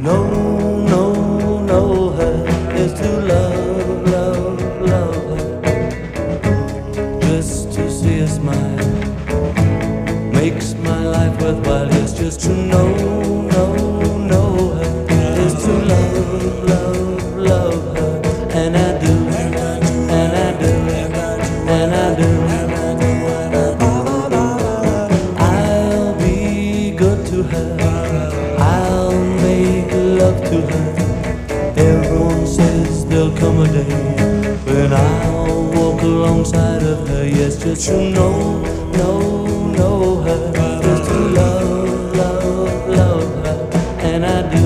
know her is to love, love, love her. Just to see her smile makes my life worthwhile. Yes, just to know her is to love, love, love her. And I do, and I do, and I do. I'll be good to her, I'll make love to her. Everyone says there'll come a day when I'll walk alongside of her. Yes, just to know her, just to love, love, love her. And I do.